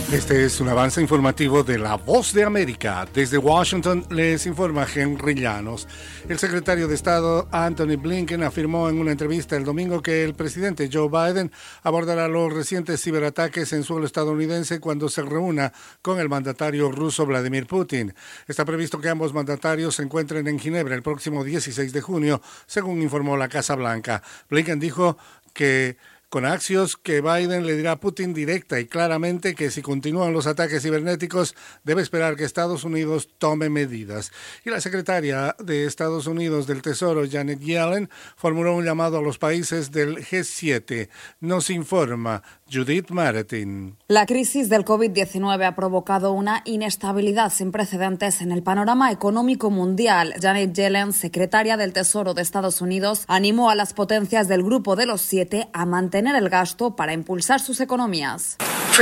Este es un avance informativo de La Voz de América. Desde Washington les informa Henry Llanos. El secretario de Estado Antony Blinken afirmó en una entrevista el domingo que el presidente Joe Biden abordará los recientes ciberataques en suelo estadounidense cuando se reúna con el mandatario ruso Vladimir Putin. Está previsto que ambos mandatarios se encuentren en Ginebra el próximo 16 de junio, según informó la Casa Blanca. Blinken dijo que con Axios que Biden le dirá a Putin directa y claramente que si continúan los ataques cibernéticos debe esperar que Estados Unidos tome medidas. Y la secretaria de Estados Unidos del Tesoro, Janet Yellen, formuló un llamado a los países del G7. Nos informa Judith Martin. La crisis del COVID-19 ha provocado una inestabilidad sin precedentes en el panorama económico mundial. Janet Yellen, secretaria del Tesoro de Estados Unidos, animó a las potencias del Grupo de los Siete a mantener el gasto para impulsar sus economías.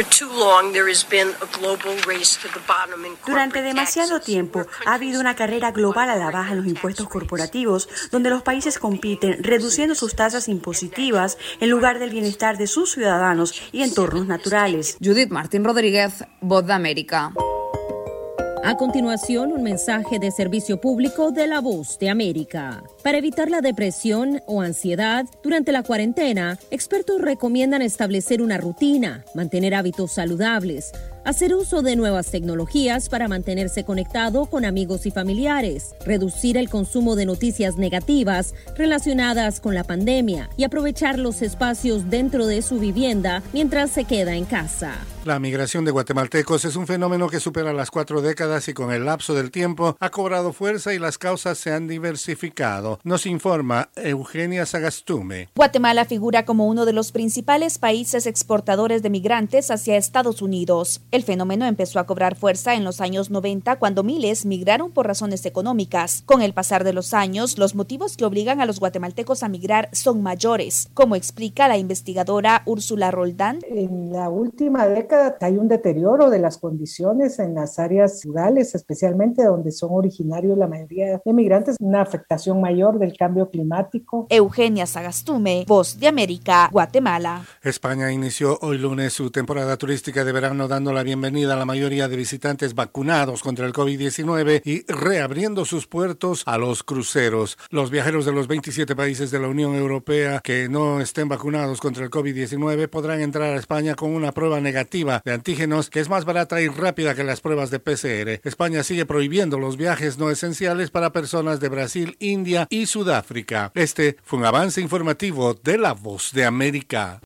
Durante demasiado tiempo ha habido una carrera global a la baja en los impuestos corporativos, donde los países compiten reduciendo sus tasas impositivas en lugar del bienestar de sus ciudadanos y entornos naturales. Judith Martín Rodríguez, Voz de América. A continuación, un mensaje de servicio público de La Voz de América. Para evitar la depresión o ansiedad durante la cuarentena, expertos recomiendan establecer una rutina, mantener hábitos saludables, hacer uso de nuevas tecnologías para mantenerse conectado con amigos y familiares, reducir el consumo de noticias negativas relacionadas con la pandemia y aprovechar los espacios dentro de su vivienda mientras se queda en casa. La migración de guatemaltecos es un fenómeno que supera las 4 décadas y con el lapso del tiempo ha cobrado fuerza y las causas se han diversificado. Nos informa Eugenia Sagastume. Guatemala figura como uno de los principales países exportadores de migrantes hacia Estados Unidos. El fenómeno empezó a cobrar fuerza en los años 90 cuando miles migraron por razones económicas. Con el pasar de los años, los motivos que obligan a los guatemaltecos a migrar son mayores, como explica la investigadora Úrsula Roldán. En la última década hay un deterioro de las condiciones en las áreas rurales, especialmente donde son originarios la mayoría de migrantes, una afectación mayor del cambio climático. Eugenia Sagastume, Voz de América, Guatemala. España inició hoy lunes su temporada turística de verano dando la bienvenida a la mayoría de visitantes vacunados contra el COVID-19 y reabriendo sus puertos a los cruceros. Los viajeros de los 27 países de la Unión Europea que no estén vacunados contra el COVID-19 podrán entrar a España con una prueba negativa de antígenos que es más barata y rápida que las pruebas de PCR. España sigue prohibiendo los viajes no esenciales para personas de Brasil, India y Sudáfrica. Este fue un avance informativo de La Voz de América.